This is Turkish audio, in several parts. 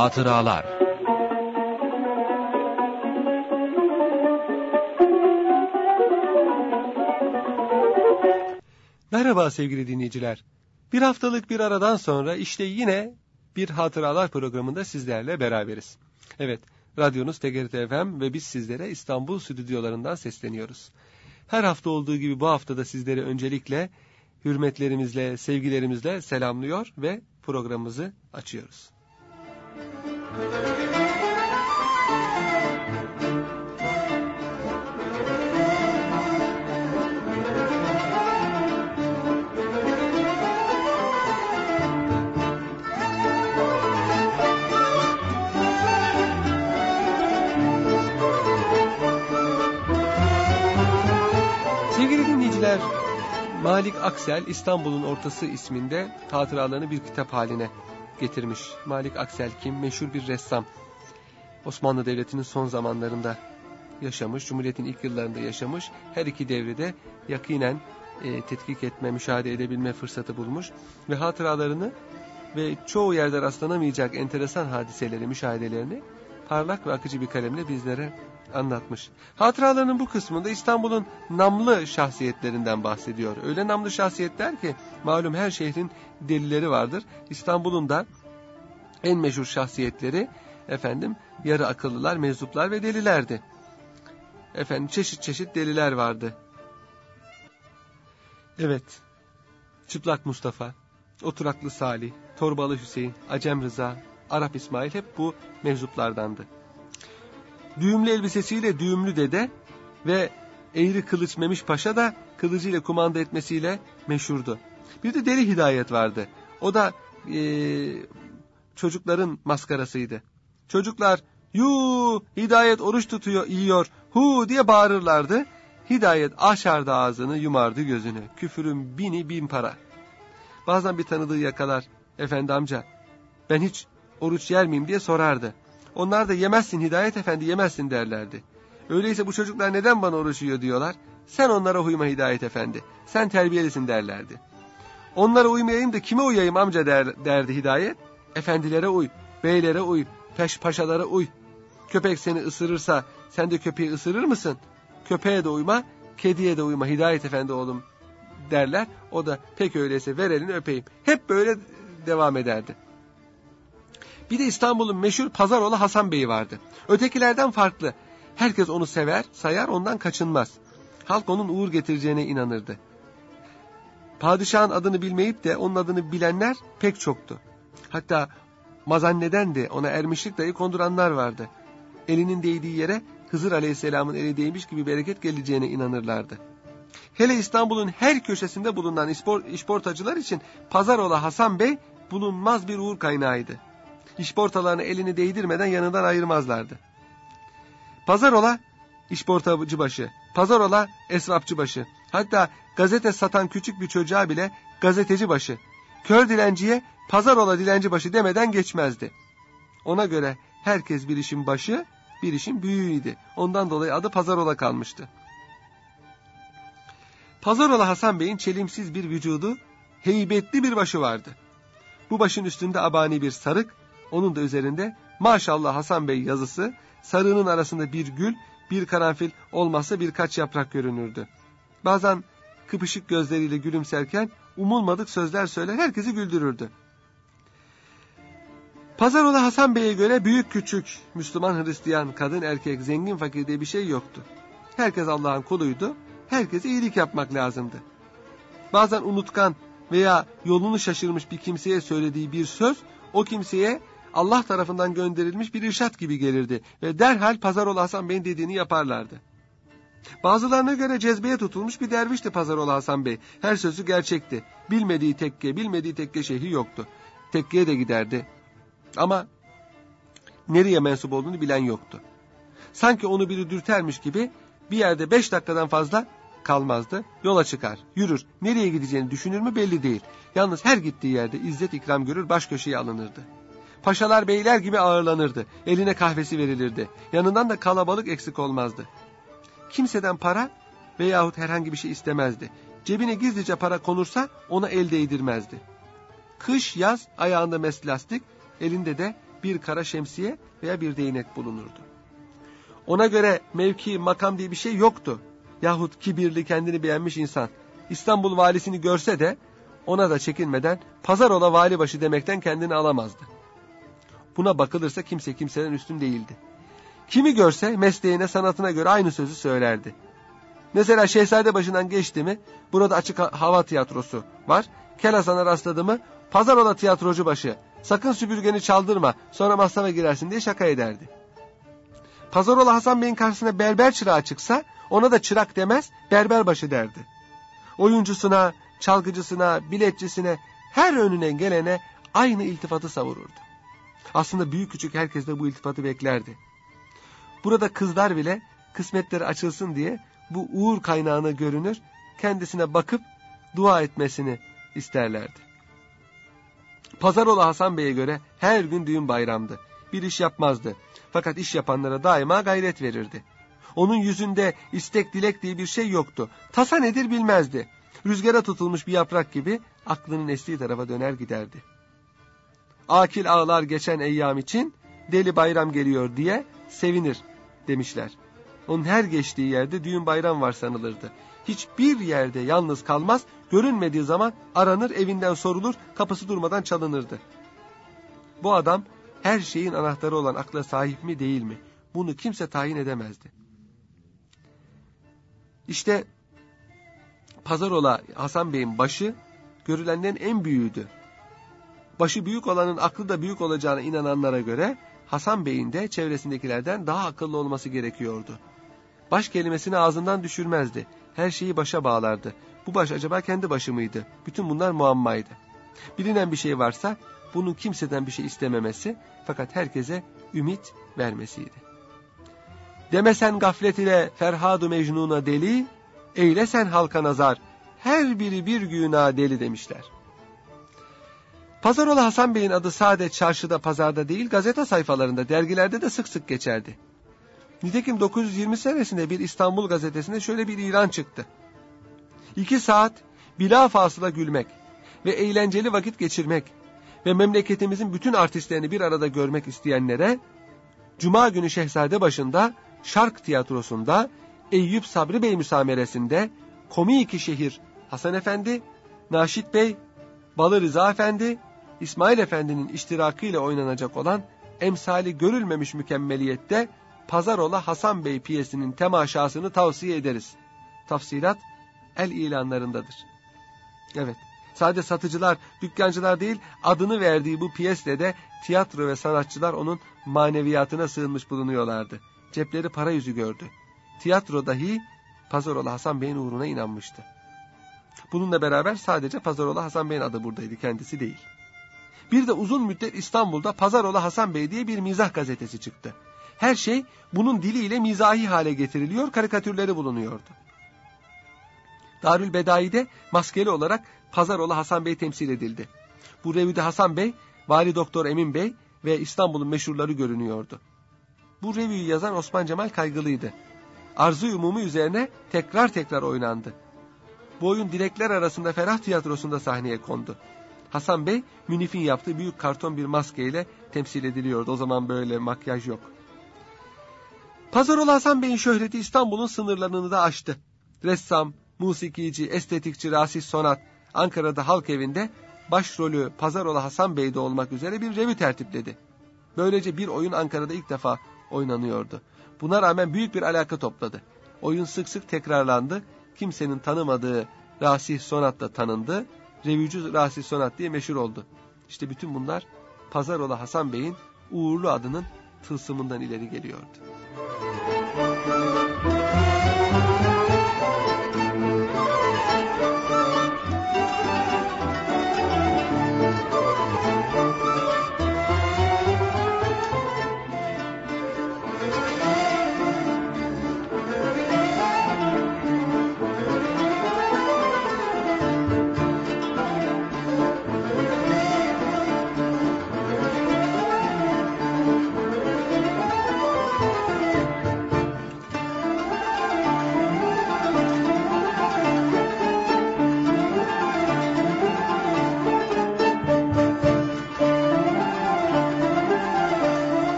Hatıralar. Merhaba sevgili dinleyiciler. Bir haftalık bir aradan sonra işte yine bir hatıralar programında sizlerle beraberiz. Evet, radyonuz TGRT FM ve biz sizlere İstanbul stüdyolarından sesleniyoruz. Her hafta olduğu gibi bu haftada sizleri öncelikle hürmetlerimizle, sevgilerimizle selamlıyor ve programımızı açıyoruz. Sevgili dinleyiciler, Malik Aksel İstanbul'un Ortası isminde hatıralarını bir kitap haline getirmiş. Malik Aksel kim? Meşhur bir ressam. Osmanlı Devleti'nin son zamanlarında yaşamış, Cumhuriyet'in ilk yıllarında yaşamış. Her iki devrede yakinen tetkik etme, müşahede edebilme fırsatı bulmuş. Ve hatıralarını ve çoğu yerde rastlanamayacak enteresan hadiseleri, müşahedelerini parlak ve akıcı bir kalemle bizlere anlatmış. Hatıralarının bu kısmında İstanbul'un namlı şahsiyetlerinden bahsediyor. Öyle namlı şahsiyetler ki malum her şehrin delileri vardır. İstanbul'un da en meşhur şahsiyetleri yarı akıllılar, meczuplar ve delilerdi. Çeşit çeşit deliler vardı. Evet. Çıplak Mustafa, Oturaklı Salih, Torbalı Hüseyin, Acem Rıza, Arap İsmail hep bu meczuplardandı. Düğümlü elbisesiyle Düğümlü Dede ve Eğri Kılıç Memiş Paşa da kılıcıyla kumanda etmesiyle meşhurdu. Bir de Deli Hidayet vardı. O da çocukların maskarasıydı. Çocuklar "Yuu, Hidayet oruç tutuyor, yiyor, hu" diye bağırırlardı. Hidayet açardı ağzını, yumardı gözünü. Küfürün bin para. Bazen bir tanıdığı yakalar. "Efendi amca, ben hiç oruç yer miyim?" diye sorardı. Onlar da "Yemezsin Hidayet Efendi, yemezsin" derlerdi. "Öyleyse bu çocuklar neden bana oruç yiyor?" diyorlar. "Sen onlara uyma Hidayet Efendi, sen terbiyelisin" derlerdi. "Onlara uymayayım da kime uyayım amca" derdi Hidayet. "Efendilere uy, beylere uy, paşalara uy. Köpek seni ısırırsa sen de köpeği ısırır mısın? Köpeğe de uyma, kediye de uyma Hidayet Efendi oğlum" derler. O da "Peki öyleyse ver elini öpeyim." Hep böyle devam ederdi. Bir de İstanbul'un meşhur Pazaroğlu Hasan Bey'i vardı. Ötekilerden farklı. Herkes onu sever, sayar, ondan kaçınmaz. Halk onun uğur getireceğine inanırdı. Padişahın adını bilmeyip de onun adını bilenler pek çoktu. Hatta mazanneden de ona ermişlik dahi konduranlar vardı. Elinin değdiği yere Hızır Aleyhisselam'ın eli değmiş gibi bereket geleceğine inanırlardı. Hele İstanbul'un her köşesinde bulunan işportacılar için Pazaroğlu Hasan Bey bulunmaz bir uğur kaynağıydı. İşportalarına elini değdirmeden yanından ayırmazlardı. Pazarola işportacı başı, Pazarola esvapçı başı, hatta gazete satan küçük bir çocuğa bile gazeteci başı, kör dilenciye Pazarola dilenci başı demeden geçmezdi. Ona göre herkes bir işin başı, bir işin büyüğüydü. Ondan dolayı adı Pazarola kalmıştı. Pazarola Hasan Bey'in çelimsiz bir vücudu, heybetli bir başı vardı. Bu başın üstünde abani bir sarık, onun da üzerinde "Maşallah Hasan Bey" yazısı, sarığının arasında bir gül, bir karanfil, olmazsa birkaç yaprak görünürdü. Bazen kıpışık gözleriyle gülümserken umulmadık sözler söyler, herkesi güldürürdü. Pazaroğlu Hasan Bey'e göre büyük küçük, Müslüman Hristiyan, kadın erkek, zengin fakir diye bir şey yoktu. Herkes Allah'ın kuluydu, herkese iyilik yapmak lazımdı. Bazen unutkan veya yolunu şaşırmış bir kimseye söylediği bir söz, o kimseye Allah tarafından gönderilmiş bir irşat gibi gelirdi ve derhal Pazaroğlu Hasan Bey'in dediğini yaparlardı. Bazılarına göre cezbeye tutulmuş bir dervişti Pazaroğlu Hasan Bey. Her sözü gerçekti. Bilmediği tekke şeyhi yoktu. Tekkeye de giderdi. Ama nereye mensup olduğunu bilen yoktu. Sanki onu biri dürtermiş gibi bir yerde 5 dakikadan fazla kalmazdı. Yola çıkar, yürür. Nereye gideceğini düşünür mü belli değil. Yalnız her gittiği yerde izzet ikram görür, baş köşeye alınırdı. Paşalar beyler gibi ağırlanırdı. Eline kahvesi verilirdi. Yanından da kalabalık eksik olmazdı. Kimseden para veyahut herhangi bir şey istemezdi. Cebine gizlice para konursa ona el değdirmezdi. Kış yaz ayağında meslastik, elinde de bir kara şemsiye veya bir değnek bulunurdu. Ona göre mevki, makam diye bir şey yoktu. Yahut kibirli, kendini beğenmiş insan İstanbul valisini görse de ona da çekinmeden Pazarola valibaşı demekten kendini alamazdı. Buna bakılırsa kimse kimseden üstün değildi. Kimi görse mesleğine, sanatına göre aynı sözü söylerdi. Mesela Şehzadebaşı'ndan geçti mi, burada açık hava tiyatrosu var. Kel Hasan'a rastladı mı, Pazarola tiyatrocu başı, sakın süpürgeni çaldırma, sonra masrafa girersin diye şaka ederdi. Pazarola Hasan Bey'in karşısına berber çırağı çıksa, ona da çırak demez, berberbaşı derdi. Oyuncusuna, çalgıcısına, biletçisine, her önüne gelene aynı iltifatı savururdu. Aslında büyük küçük herkes de bu iltifatı beklerdi. Burada kızlar bile kısmetleri açılsın diye bu uğur kaynağına görünür, kendisine bakıp dua etmesini isterlerdi. Pazarola Hasan Bey'e göre her gün düğün bayramdı. Bir iş yapmazdı. Fakat iş yapanlara daima gayret verirdi. Onun yüzünde istek dilek diye bir şey yoktu. Tasa nedir bilmezdi. Rüzgara tutulmuş bir yaprak gibi aklının estiği tarafa döner giderdi. Akil ağlar geçen eyyam için, deli bayram geliyor diye sevinir demişler. Onun her geçtiği yerde düğün bayram var sanılırdı. Hiçbir yerde yalnız kalmaz, görünmediği zaman aranır, evinden sorulur, kapısı durmadan çalınırdı. Bu adam her şeyin anahtarı olan akla sahip mi değil mi? Bunu kimse tayin edemezdi. İşte Pazarola Hasan Bey'in başı görülenlerin en büyüğüydü. Başı büyük olanın aklı da büyük olacağına inananlara göre Hasan Bey'in de çevresindekilerden daha akıllı olması gerekiyordu. Baş kelimesini ağzından düşürmezdi. Her şeyi başa bağlardı. Bu baş acaba kendi başı mıydı? Bütün bunlar muammaydı. Bilinen bir şey varsa bunun kimseden bir şey istememesi, fakat herkese ümit vermesiydi. Demesen gaflet ile Ferhad-ı Mecnun'a deli, eyle sen halka nazar, her biri bir güna deli demişler. Pazarola Hasan Bey'in adı sadece çarşıda, pazarda değil, gazete sayfalarında, dergilerde de sık sık geçerdi. Nitekim 920 senesinde bir İstanbul gazetesinde şöyle bir ilan çıktı. 2 saat bilafasıla gülmek ve eğlenceli vakit geçirmek ve memleketimizin bütün artistlerini bir arada görmek isteyenlere, Cuma günü Şehzadebaşı'nda, Şark Tiyatrosu'nda, Eyüp Sabri Bey müsameresinde, Komik-i Şehir Hasan Efendi, Naşit Bey, Balı Rıza Efendi, İsmail Efendi'nin iştirakıyla oynanacak olan emsali görülmemiş mükemmeliyette Pazarola Hasan Bey piyesinin temaşasını tavsiye ederiz. Tafsilat el ilanlarındadır. Evet, sadece satıcılar, dükkancılar değil, adını verdiği bu piyesle de tiyatro ve sanatçılar onun maneviyatına sığınmış bulunuyorlardı. Cepleri para yüzü gördü. Tiyatro dahi Pazarola Hasan Bey'in uğruna inanmıştı. Bununla beraber sadece Pazarola Hasan Bey'in adı buradaydı, kendisi değil. Bir de uzun müddet İstanbul'da Pazarola Hasan Bey diye bir mizah gazetesi çıktı. Her şey bunun diliyle mizahi hale getiriliyor, karikatürleri bulunuyordu. Darülbedai'de maskeli olarak Pazarola Hasan Bey temsil edildi. Bu revüde Hasan Bey, Vali Doktor Emin Bey ve İstanbul'un meşhurları görünüyordu. Bu revüyü yazan Osman Cemal Kaygılı'ydı. Arzu-i Umumi üzerine tekrar oynandı. Bu oyun Dilekler Arasında Ferah Tiyatrosu'nda sahneye kondu. Hasan Bey, Münif'in yaptığı büyük karton bir maskeyle temsil ediliyordu. O zaman böyle makyaj yok. Pazarola Hasan Bey'in şöhreti İstanbul'un sınırlarını da aştı. Ressam, musikici, estetikçi Rasih Sonat, Ankara'da Halk Evi'nde başrolü Pazarola Hasan Bey'de olmak üzere bir revü tertipledi. Böylece bir oyun Ankara'da ilk defa oynanıyordu. Buna rağmen büyük bir alaka topladı. Oyun sık sık tekrarlandı. Kimsenin tanımadığı Rasih Sonat da tanındı. Revücü Rasih Sonat diye meşhur oldu. İşte bütün bunlar Pazarola Hasan Bey'in uğurlu adının tılsımından ileri geliyordu.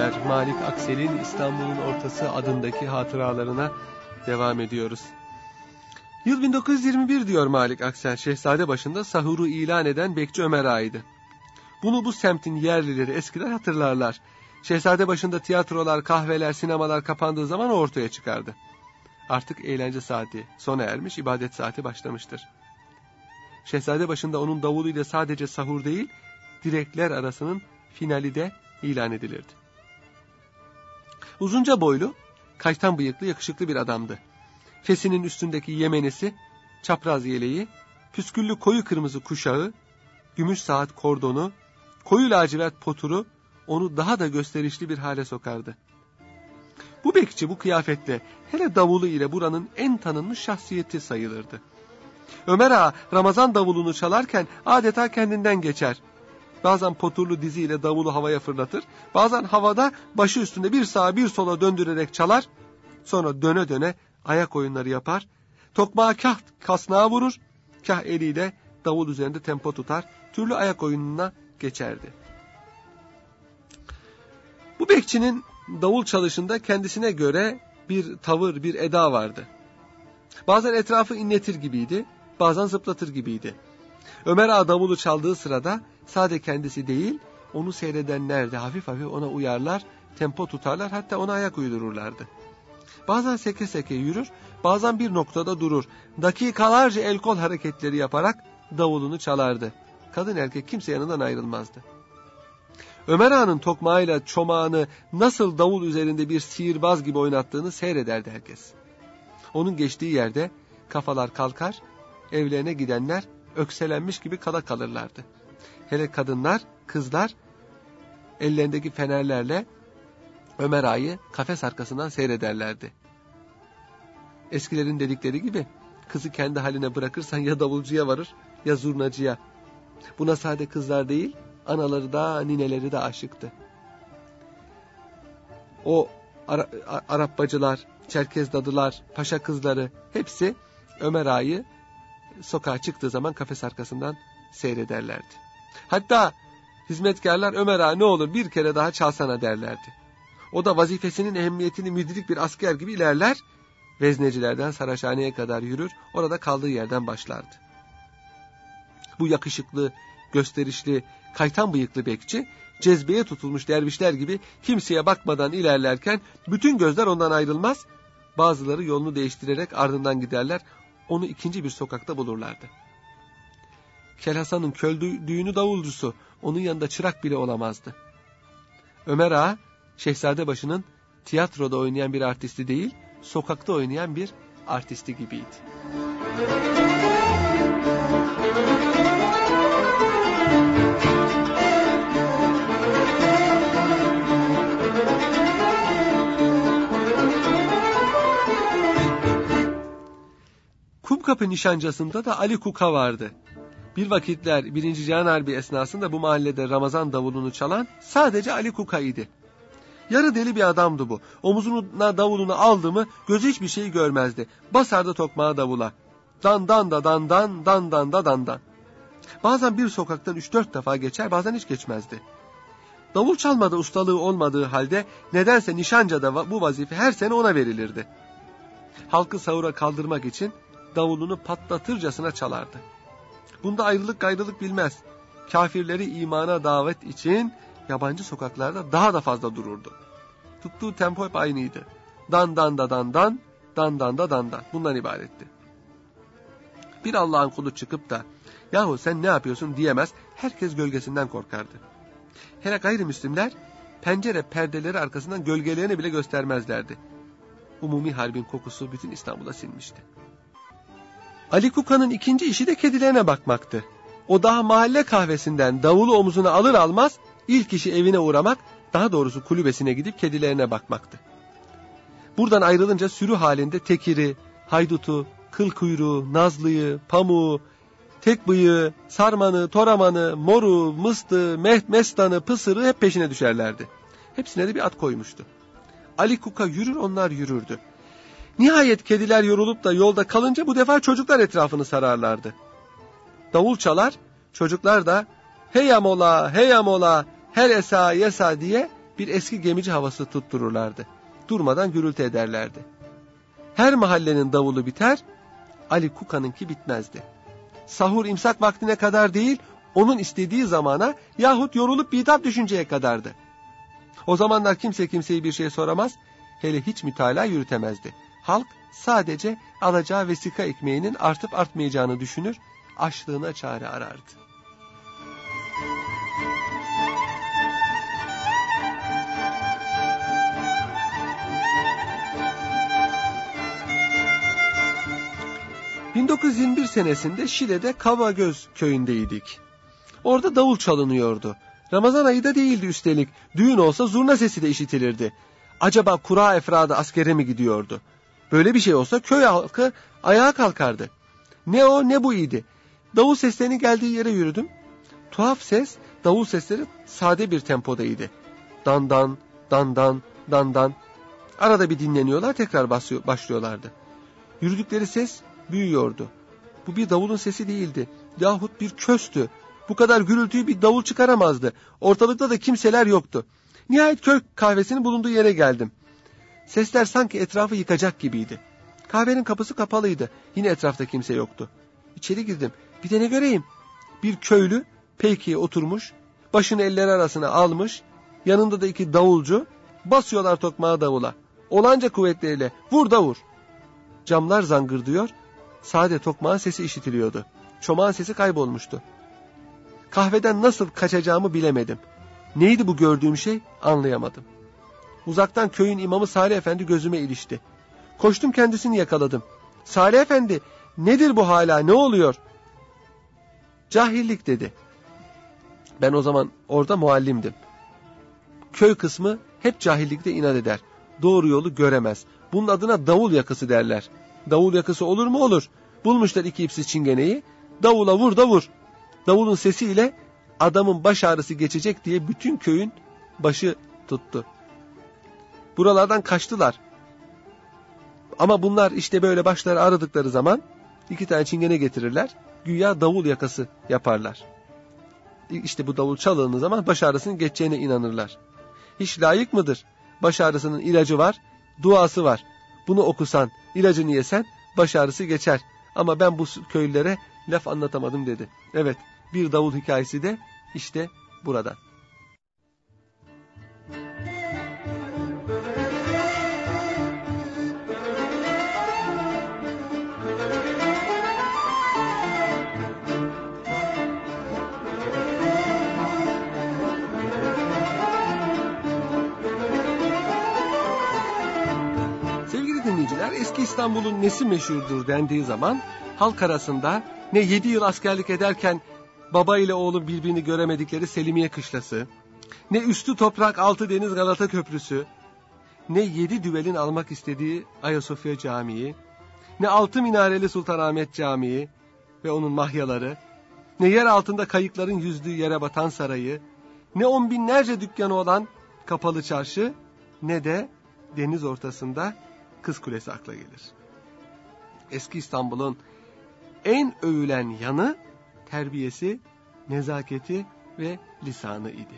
dinleyenler, Malik Aksel'in İstanbul'un Ortası adındaki hatıralarına devam ediyoruz. Yıl 1921 diyor Malik Aksel, Şehzadebaşı'nda sahuru ilan eden Bekçi Ömer Ağa'ydı. Bunu bu semtin yerlileri eskiler hatırlarlar. Şehzadebaşı'nda tiyatrolar, kahveler, sinemalar kapandığı zaman ortaya çıkardı. Artık eğlence saati sona ermiş, ibadet saati başlamıştır. Şehzadebaşı'nda onun davuluyla sadece sahur değil, direkler arasının finali de ilan edilirdi. Uzunca boylu, kaytan bıyıklı, yakışıklı bir adamdı. Fesinin üstündeki yemenisi, çapraz yeleği, püsküllü koyu kırmızı kuşağı, gümüş saat kordonu, koyu lacivert poturu onu daha da gösterişli bir hale sokardı. Bu bekçi bu kıyafetle, hele davulu ile buranın en tanınmış şahsiyeti sayılırdı. Ömer Ağa Ramazan davulunu çalarken adeta kendinden geçer. Bazen poturlu diziyle davulu havaya fırlatır, bazen havada başı üstünde bir sağa bir sola döndürerek çalar, sonra döne döne ayak oyunları yapar, tokmağı kah kasnağa vurur, kah eliyle davul üzerinde tempo tutar, türlü ayak oyununa geçerdi. Bu bekçinin davul çalışında kendisine göre bir tavır, bir eda vardı. Bazen etrafı inletir gibiydi, bazen zıplatır gibiydi. Ömer Ağa davulu çaldığı sırada sadece kendisi değil, onu seyredenler de hafif hafif ona uyarlar, tempo tutarlar, hatta ona ayak uydururlardı. Bazen seke seke yürür, bazen bir noktada durur, dakikalarca el kol hareketleri yaparak davulunu çalardı. Kadın erkek kimse yanından ayrılmazdı. Ömer Ağa'nın tokmağıyla çomağını nasıl davul üzerinde bir sihirbaz gibi oynattığını seyrederdi herkes. Onun geçtiği yerde kafalar kalkar, evlerine gidenler ökselenmiş gibi kala kalırlardı. Hele kadınlar, kızlar ellerindeki fenerlerle Ömer Ağa'yı kafes arkasından seyrederlerdi. Eskilerin dedikleri gibi kızı kendi haline bırakırsan ya davulcuya varır ya zurnacıya. Buna sade kızlar değil, anaları da nineleri de aşıktı. O Arap bacılar, Çerkez dadılar, paşa kızları hepsi Ömer Ağa'yı sokağa çıktığı zaman kafes arkasından seyrederlerdi. Hatta hizmetkarlar Ömer Ağa ne olur bir kere daha çalsana derlerdi. O da vazifesinin ehemmiyetini müdrik bir asker gibi ilerler, veznecilerden Saraçhane'ye kadar yürür, orada kaldığı yerden başlardı. Bu yakışıklı, gösterişli, kaytan bıyıklı bekçi, cezbeye tutulmuş dervişler gibi kimseye bakmadan ilerlerken bütün gözler ondan ayrılmaz, bazıları yolunu değiştirerek ardından giderler, onu ikinci bir sokakta bulurlardı. Kelhasan'ın köl düğünü davulcusu, onun yanında çırak bile olamazdı. Ömer Ağa, Şehzadebaşı'nın tiyatroda oynayan bir artisti değil, sokakta oynayan bir artisti gibiydi. Kumkapı nişancasında da Ali Kuka vardı. Bir vakitler 1. Cihan Harbi esnasında bu mahallede Ramazan davulunu çalan sadece Ali Kuka idi. Yarı deli bir adamdı bu. Omuzuna davulunu aldı mı gözü hiçbir şey görmezdi. Basardı tokmağı davula. Dan dan da dan dan, dan dan da dan dan. Bazen bir sokaktan 3-4 defa geçer, bazen hiç geçmezdi. Davul çalmada ustalığı olmadığı halde nedense nişancada bu vazife her sene ona verilirdi. Halkı sahura kaldırmak için davulunu patlatırcasına çalardı. Bunda ayrılık gayrılık bilmez. Kafirleri imana davet için yabancı sokaklarda daha da fazla dururdu. Tuttuğu tempo hep aynıydı. Dan dan da dan dan, dan dan da dan dan. Bundan ibaretti. Bir Allah'ın kulu çıkıp da yahu sen ne yapıyorsun diyemez, herkes gölgesinden korkardı. Hele gayrimüslimler pencere perdeleri arkasından gölgelerini bile göstermezlerdi. Umumi harbin kokusu bütün İstanbul'a sinmişti. Ali Kuka'nın ikinci işi de kedilerine bakmaktı. O daha mahalle kahvesinden davulu omuzuna alır almaz ilk işi evine uğramak, daha doğrusu kulübesine gidip kedilerine bakmaktı. Buradan ayrılınca sürü halinde tekiri, haydutu, kıl kuyruğu, nazlıyı, pamuğu, tek bıyığı, sarmanı, toramanı, moru, mıstı, mestanı, pısırı hep peşine düşerlerdi. Hepsine de bir at koymuştu. Ali Kuka yürür, onlar yürürdü. Nihayet kediler yorulup da yolda kalınca bu defa çocuklar etrafını sararlardı. Davul çalar, çocuklar da heya mola, heya mola, her esa yesa diye bir eski gemici havası tuttururlardı. Durmadan gürültü ederlerdi. Her mahallenin davulu biter, Ali Kuka'nınki bitmezdi. Sahur imsak vaktine kadar değil, onun istediği zamana yahut yorulup bitap düşünceye kadardı. O zamanlar kimse kimseyi bir şey soramaz, hele hiç mütalaa yürütemezdi. Halk sadece alacağı vesika ekmeğinin artıp artmayacağını düşünür, açlığına çare arardı. ...1921 senesinde Şile'de Kavagöz köyündeydik. Orada davul çalınıyordu. Ramazan ayı da değildi üstelik. Düğün olsa zurna sesi de işitilirdi. Acaba kura efradı askere mi gidiyordu? Böyle bir şey olsa köy halkı ayağa kalkardı. Ne o ne bu idi. Davul seslerinin geldiği yere yürüdüm. Tuhaf ses, davul sesleri sade bir tempodaydı. Dandan, dandan, dandan. Arada bir dinleniyorlar, tekrar başlıyorlardı. Yürüdükleri ses büyüyordu. Bu bir davulun sesi değildi. Yahut bir köstü. Bu kadar gürültüyü bir davul çıkaramazdı. Ortalıkta da kimseler yoktu. Nihayet köy kahvesinin bulunduğu yere geldim. Sesler sanki etrafı yıkacak gibiydi. Kahvenin kapısı kapalıydı. Yine etrafta kimse yoktu. İçeri girdim. Bir de ne göreyim? Bir köylü peykiye oturmuş, başını elleri arasına almış, yanında da 2 davulcu, basıyorlar tokmağı davula. Olanca kuvvetleriyle vur da vur. Camlar zangırdıyor, sade tokmağın sesi işitiliyordu. Çomağın sesi kaybolmuştu. Kahveden nasıl kaçacağımı bilemedim. Neydi bu gördüğüm şey anlayamadım. Uzaktan köyün imamı Salih Efendi gözüme ilişti. Koştum kendisini yakaladım. Salih Efendi, nedir bu hala, ne oluyor? Cahillik dedi. Ben o zaman orada muallimdim. Köy kısmı hep cahillikte inat eder. Doğru yolu göremez. Bunun adına davul yakısı derler. Davul yakısı olur mu? Olur. Bulmuşlar 2 ipsiz çingeneyi. Davula vur da vur. Davulun sesiyle adamın baş ağrısı geçecek diye bütün köyün başı tuttu. Buralardan kaçtılar. Ama bunlar işte böyle başları ağrıdıkları zaman 2 tane çingene getirirler. Güya davul yakası yaparlar. İşte bu davul çalındığı zaman baş ağrısının geçeceğine inanırlar. Hiç layık mıdır? Baş ağrısının ilacı var, duası var. Bunu okusan, ilacını yesen baş ağrısı geçer. Ama ben bu köylülere laf anlatamadım dedi. Evet, bir davul hikayesi de işte buradan. Dinleyiciler, eski İstanbul'un nesi meşhurdur dendiği zaman halk arasında ne 7 yıl askerlik ederken baba ile oğlu birbirini göremedikleri Selimiye Kışlası, ne üstü toprak altı deniz Galata Köprüsü, ne 7 düvelin almak istediği Ayasofya Camii, ne 6 minareli Sultanahmet Camii ve onun mahyaları, ne yer altında kayıkların yüzdüğü yere batan sarayı, ne 10 binlerce dükkanı olan kapalı çarşı, ne de deniz ortasında Kız Kulesi akla gelir. Eski İstanbul'un en övülen yanı terbiyesi, nezaketi ve lisanı idi.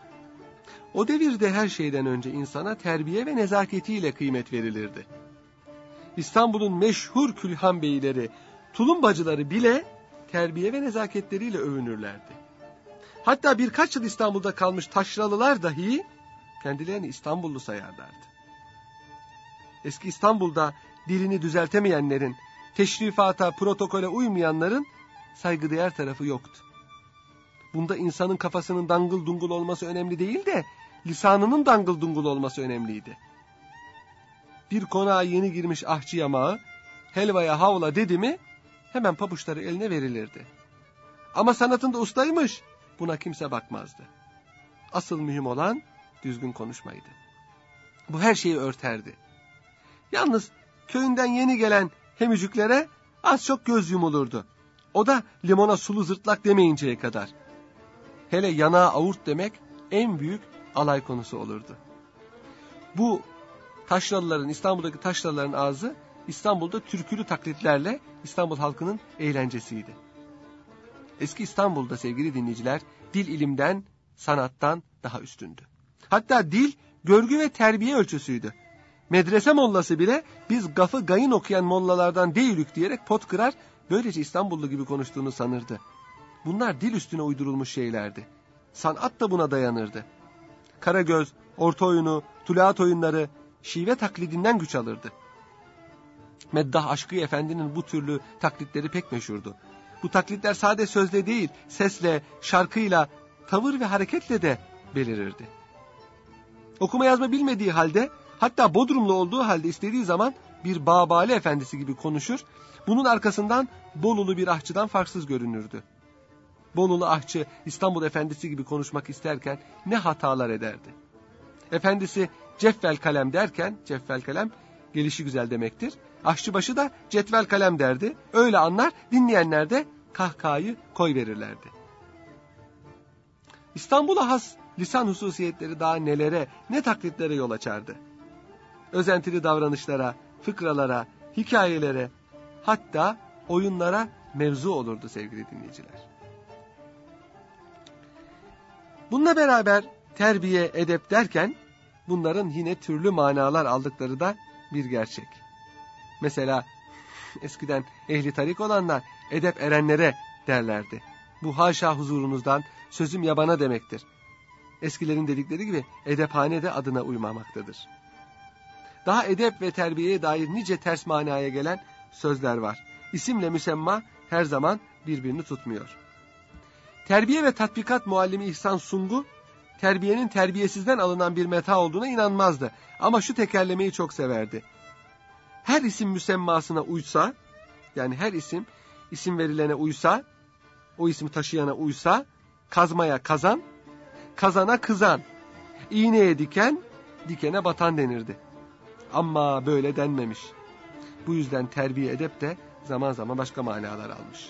O devirde her şeyden önce insana terbiye ve nezaketiyle kıymet verilirdi. İstanbul'un meşhur külhan beyleri, tulumbacıları bile terbiye ve nezaketleriyle övünürlerdi. Hatta birkaç yıl İstanbul'da kalmış taşralılar dahi kendilerini İstanbullu sayarlardı. Eski İstanbul'da dilini düzeltemeyenlerin, teşrifata, protokole uymayanların saygıdeğer tarafı yoktu. Bunda insanın kafasının dangıl dungul olması önemli değil de lisanının dangıl dungul olması önemliydi. Bir konağa yeni girmiş ahçı yamağı helvaya havla dedi mi hemen pabuçları eline verilirdi. Ama sanatında ustaymış, buna kimse bakmazdı. Asıl mühim olan düzgün konuşmaydı. Bu her şeyi örterdi. Yalnız köyünden yeni gelen hemücüklere az çok göz yumulurdu. O da limona sulu zırtlak demeyinceye kadar. Hele yanağa avurt demek en büyük alay konusu olurdu. Bu taşralıların, İstanbul'daki taşralıların ağzı İstanbul'da türkülü taklitlerle İstanbul halkının eğlencesiydi. Eski İstanbul'da sevgili dinleyiciler dil ilimden, sanattan daha üstündü. Hatta dil, görgü ve terbiye ölçüsüydü. Medrese mollası bile biz gafı gayın okuyan mollalardan değilik diyerek pot kırar, böylece İstanbullu gibi konuştuğunu sanırdı. Bunlar dil üstüne uydurulmuş şeylerdi. Sanat da buna dayanırdı. Karagöz, orta oyunu, tuluat oyunları şive taklidinden güç alırdı. Meddah Aşkı Efendi'nin bu türlü taklitleri pek meşhurdu. Bu taklitler sade sözle değil, sesle, şarkıyla, tavır ve hareketle de belirirdi. Okuma yazma bilmediği halde, hatta Bodrumlu olduğu halde istediği zaman bir Babali Efendisi gibi konuşur, bunun arkasından Bolulu bir ahçıdan farksız görünürdü. Bolulu ahçı İstanbul Efendisi gibi konuşmak isterken ne hatalar ederdi. Efendisi ceffel kalem derken, ceffel kalem gelişigüzel demektir. Aşçıbaşı da cetvel kalem derdi. Öyle anlar, dinleyenler de kahkahayı koyverirlerdi. İstanbul'a has lisan hususiyetleri daha nelere, ne taklitlere yol açardı. Özentili davranışlara, fıkralara, hikayelere, hatta oyunlara mevzu olurdu sevgili dinleyiciler. Bununla beraber terbiye, edep derken bunların yine türlü manalar aldıkları da bir gerçek. Mesela eskiden ehli tarik olanlar edep erenlere derlerdi. Bu haşa huzurunuzdan sözüm yabana demektir. Eskilerin dedikleri gibi edephane de adına uymamaktadır. Daha edep ve terbiyeye dair nice ters manaya gelen sözler var. İsimle müsemma her zaman birbirini tutmuyor. Terbiye ve tatbikat muallimi İhsan Sungu, terbiyenin terbiyesizden alınan bir meta olduğuna inanmazdı. Ama şu tekerlemeyi çok severdi. Her isim müsemmasına uysa, yani her isim verilene uysa, o ismi taşıyana uysa, kazmaya kazan, kazana kızan, iğneye diken, dikene batan denirdi. Ama böyle denmemiş. Bu yüzden terbiye edep de zaman zaman başka manalar almış.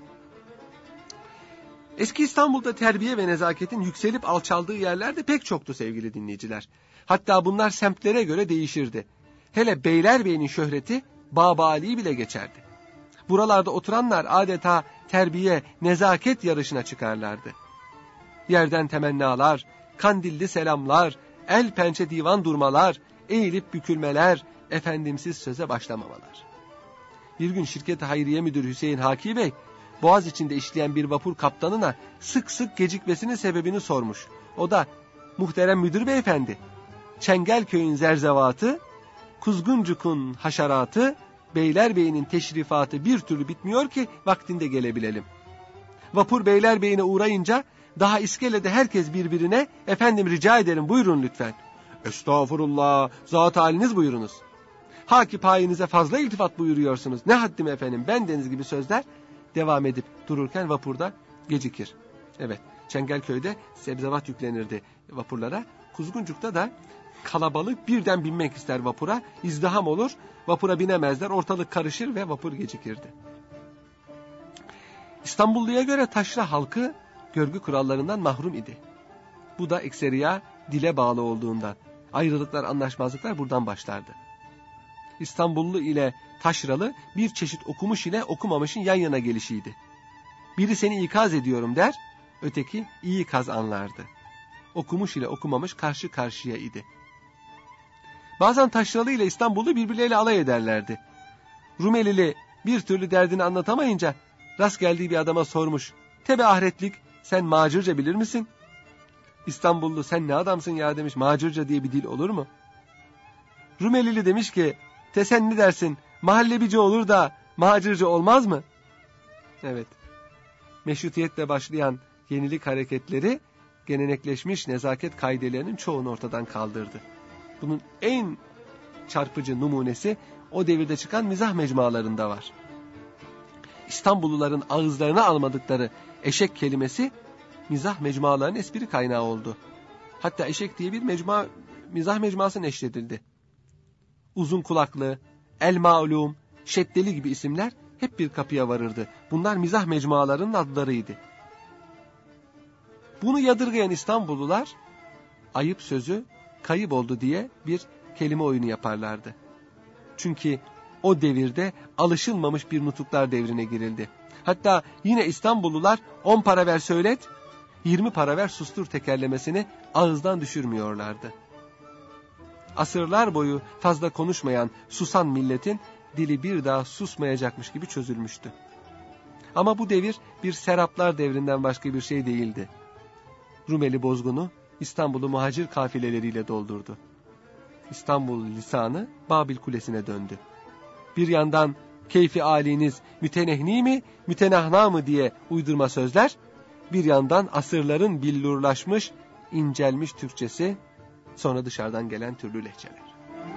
Eski İstanbul'da terbiye ve nezaketin yükselip alçaldığı yerler de pek çoktu sevgili dinleyiciler. Hatta bunlar semtlere göre değişirdi. Hele Beylerbeyi'nin şöhreti Babali'yi bile geçerdi. Buralarda oturanlar adeta terbiye, nezaket yarışına çıkarlardı. Yerden temennalar, kandilli selamlar, el pençe divan durmalar, eğilip bükülmeler, efendimsiz söze başlamamalar. Bir gün şirket hayriye müdürü Hüseyin Haki Bey, Boğaz içinde işleyen bir vapur kaptanına sık sık gecikmesinin sebebini sormuş. O da, muhterem müdür beyefendi, Çengelköy'ün zerzevatı, Kuzguncuk'un haşeratı, Beylerbeyi'nin teşrifatı bir türlü bitmiyor ki vaktinde gelebilelim. Vapur Beylerbeyi'ne uğrayınca daha iskelede herkes birbirine, efendim rica ederim buyurun lütfen. Estağfurullah, zat haliniz buyurunuz. Haki payinize fazla iltifat buyuruyorsunuz. Ne haddim efendim, bendeniz gibi sözler devam edip dururken vapurda gecikir. Evet, Çengelköy'de sebzevat yüklenirdi vapurlara. Kuzguncuk'ta da kalabalık birden binmek ister vapura. İzdiham olur, vapura binemezler, ortalık karışır ve vapur gecikirdi. İstanbulluya göre taşra halkı görgü kurallarından mahrum idi. Bu da ekseriya dile bağlı olduğundan. Ayrılıklar, anlaşmazlıklar buradan başlardı. İstanbullu ile taşralı bir çeşit okumuş ile okumamışın yan yana gelişiydi. Biri seni ikaz ediyorum der, öteki iyi ikaz anlardı. Okumuş ile okumamış karşı karşıya idi. Bazen taşralı ile İstanbullu birbirleriyle alay ederlerdi. Rumelili bir türlü derdini anlatamayınca rast geldiği bir adama sormuş. Tebe ahretlik, sen Macırca bilir misin? İstanbullu, sen ne adamsın ya demiş, Macırca diye bir dil olur mu? Rumelili demiş ki, sen ne dersin, mahallebici olur da Macırca olmaz mı? Evet, meşrutiyetle başlayan yenilik hareketleri gelenekleşmiş nezaket kaidelerinin çoğunu ortadan kaldırdı. Bunun en çarpıcı numunesi o devirde çıkan mizah mecmualarında var. İstanbulluların ağızlarına almadıkları eşek kelimesi mizah mecmualarının espri kaynağı oldu. Hatta eşek diye bir mizah mecmuası neşredildi. Uzun kulaklı, el malum, şeddeli gibi isimler hep bir kapıya varırdı. Bunlar mizah mecmualarının adlarıydı. Bunu yadırgayan İstanbullular ayıp sözü kayıp oldu diye bir kelime oyunu yaparlardı. Çünkü o devirde alışılmamış bir nutuklar devrine girildi. Hatta yine İstanbullular 10 para ver söylet, 20 para ver sustur tekerlemesini ağızdan düşürmüyorlardı. Asırlar boyu fazla konuşmayan, susan milletin dili bir daha susmayacakmış gibi çözülmüştü. Ama bu devir bir Seraplar devrinden başka bir şey değildi. Rumeli bozgunu İstanbul'u muhacir kafileleriyle doldurdu. İstanbul lisanı Babil Kulesi'ne döndü. Bir yandan keyfi âliniz mütenehni mi, mütenahna mı diye uydurma sözler, bir yandan asırların billurlaşmış, incelmiş Türkçesi, sonra dışarıdan gelen türlü lehçeler.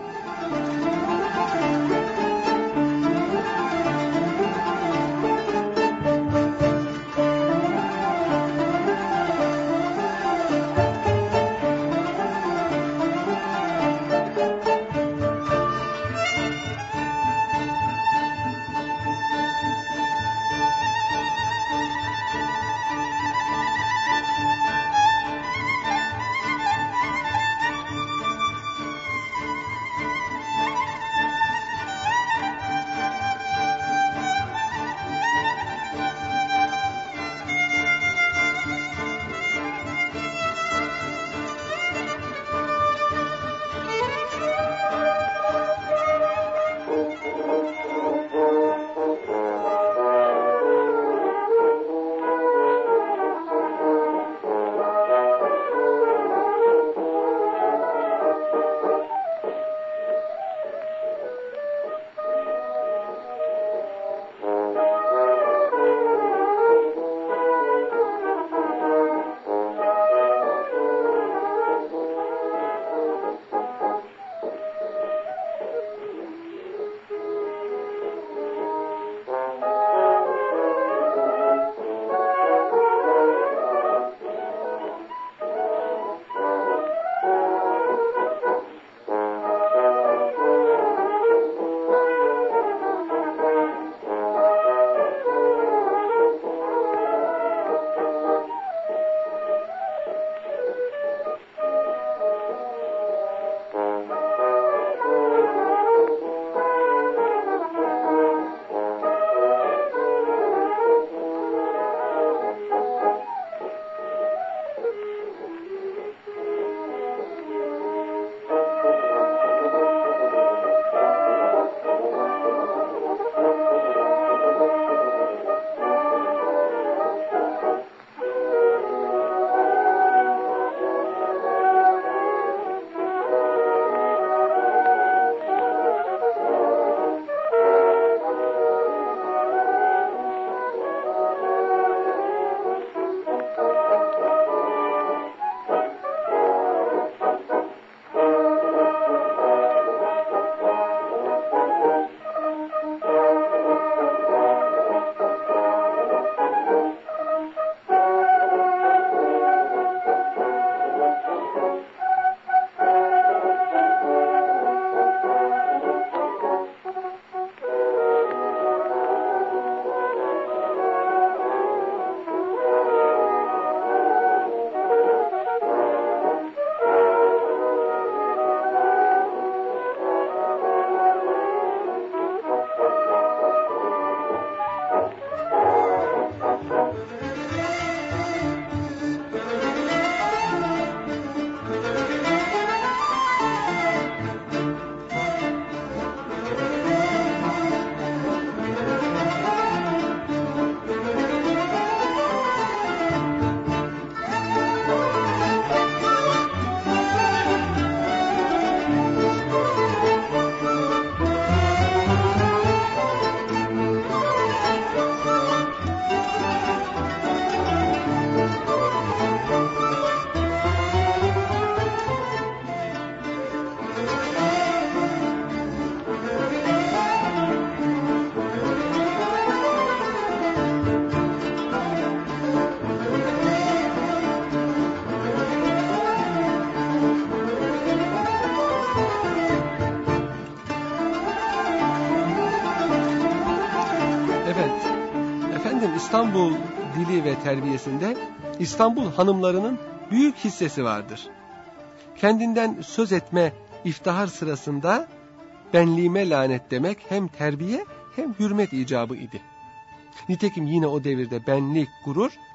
İstanbul dili ve terbiyesinde İstanbul hanımlarının büyük hissesi vardır. Kendinden söz etme iftihar sırasında benliğime lanet demek hem terbiye hem hürmet icabı idi. Nitekim yine o devirde benlik, gurur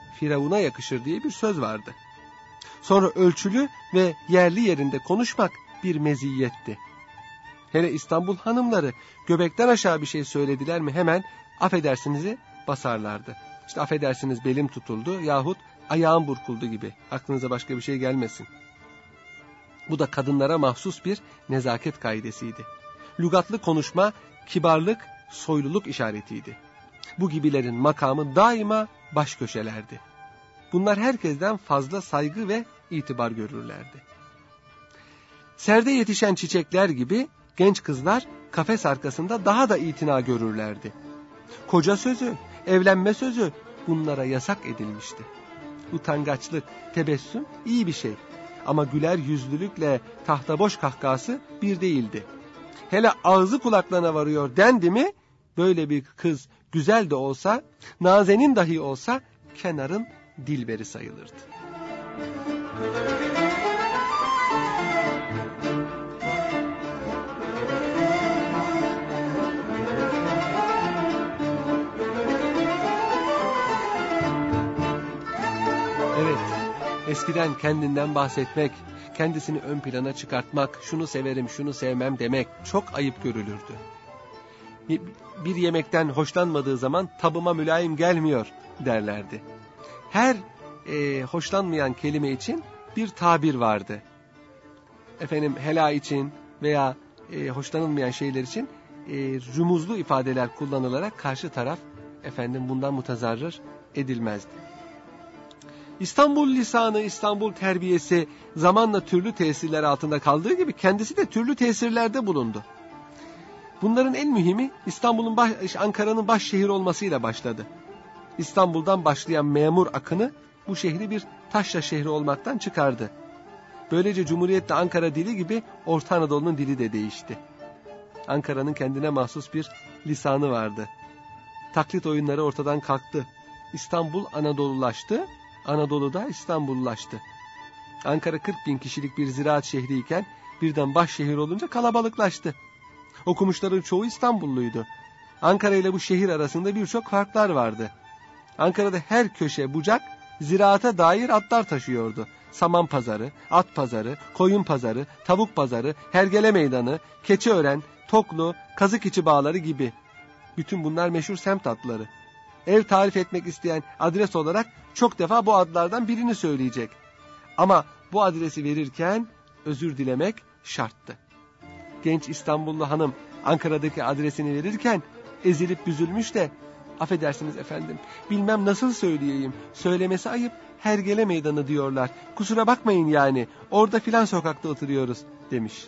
Firavuna yakışır diye bir söz vardı. Sonra ölçülü ve yerli yerinde konuşmak bir meziyetti. Hele İstanbul hanımları göbekten aşağı bir şey söylediler mi hemen affedersinizi basarlardı. İşte affedersiniz belim tutuldu yahut ayağım burkuldu gibi. Aklınıza başka bir şey gelmesin. Bu da kadınlara mahsus bir nezaket kaidesiydi. Lügatlı konuşma, kibarlık, soyluluk işaretiydi. Bu gibilerin makamı daima baş köşelerdi. Bunlar herkesten fazla saygı ve itibar görürlerdi. Serde yetişen çiçekler gibi genç kızlar kafes arkasında daha da itina görürlerdi. Koca sözü, evlenme sözü bunlara yasak edilmişti. Utangaçlık, tebessüm iyi bir şey. Ama güler yüzlülükle tahtaboş kahkası bir değildi. Hele ağzı kulaklarına varıyor dendi mi, böyle bir kız güzel de olsa, nazenin dahi olsa kenarın dilberi sayılırdı. Evet, eskiden kendinden bahsetmek, kendisini ön plana çıkartmak, şunu severim, şunu sevmem demek çok ayıp görülürdü. Bir yemekten hoşlanmadığı zaman tabıma mülayim gelmiyor derlerdi. Her hoşlanmayan kelime için bir tabir vardı. Efendim helal için veya hoşlanılmayan şeyler için rumuzlu ifadeler kullanılarak karşı taraf bundan mutazarrır edilmezdi. İstanbul lisanı, İstanbul terbiyesi zamanla türlü tesirler altında kaldığı gibi kendisi de türlü tesirlerde bulundu. Bunların en mühimi Ankara'nın baş şehir olmasıyla başladı. İstanbul'dan başlayan memur akını bu şehri bir taşra şehri olmaktan çıkardı. Böylece Cumhuriyet'te Ankara dili gibi Orta Anadolu'nun dili de değişti. Ankara'nın kendine mahsus bir lisanı vardı. Taklit oyunları ortadan kalktı. İstanbul Anadolulaştı, Anadolu'da İstanbullaştı. Ankara 40.000 kişilik bir ziraat şehriyken birden baş şehir olunca kalabalıklaştı. Okumuşların çoğu İstanbulluydu. Ankara ile bu şehir arasında birçok farklar vardı. Ankara'da her köşe bucak ziraata dair adlar taşıyordu. Saman pazarı, at pazarı, koyun pazarı, tavuk pazarı, hergele meydanı, Keçiören, Toklu, Kazıkçı bağları gibi. Bütün bunlar meşhur semt adları. Ev tarif etmek isteyen adres olarak çok defa bu adlardan birini söyleyecek. Ama bu adresi verirken özür dilemek şarttı. Genç İstanbullu hanım Ankara'daki adresini verirken ezilip büzülmüş de affedersiniz efendim bilmem nasıl söyleyeyim, söylemesi ayıp, hergele meydanı diyorlar, kusura bakmayın yani orada filan sokakta oturuyoruz demiş.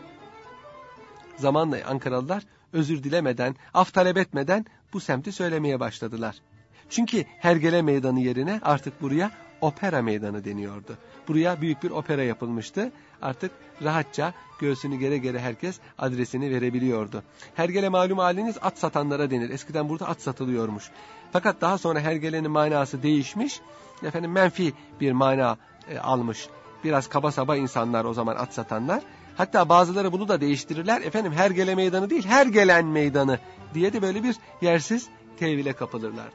Zamanla Ankaralılar özür dilemeden, af talep etmeden bu semti söylemeye başladılar. Çünkü hergele meydanı yerine artık buraya opera meydanı deniyordu. Buraya büyük bir opera yapılmıştı. Artık rahatça göğsünü gere gere herkes adresini verebiliyordu. Hergele malum haliniz at satanlara denir. Eskiden burada at satılıyormuş. Fakat daha sonra hergelenin manası değişmiş. Menfi bir mana almış. Biraz kaba saba insanlar o zaman at satanlar. Hatta bazıları bunu da değiştirirler. Hergele meydanı değil, hergelen meydanı diye de böyle bir yersiz tevhile kapılırlardı.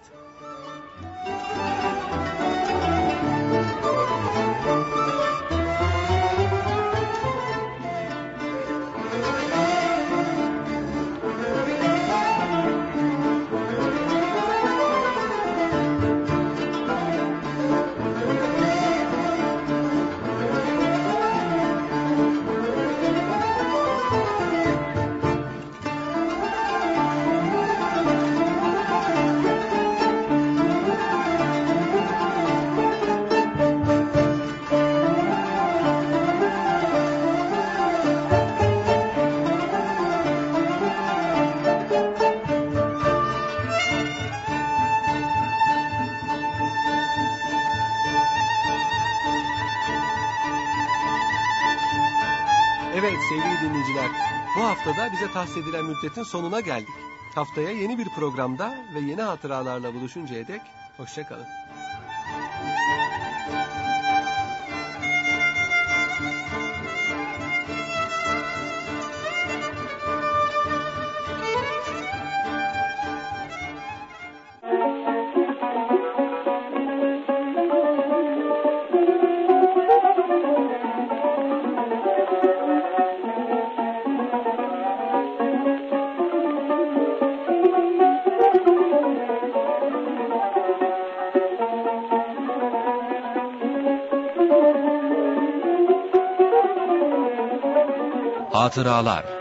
Evet sevgili dinleyiciler, bu haftada bize tahsis edilen müddetin sonuna geldik. Haftaya yeni bir programda ve yeni hatıralarla buluşuncaya dek hoşça kalın. Hatıralar.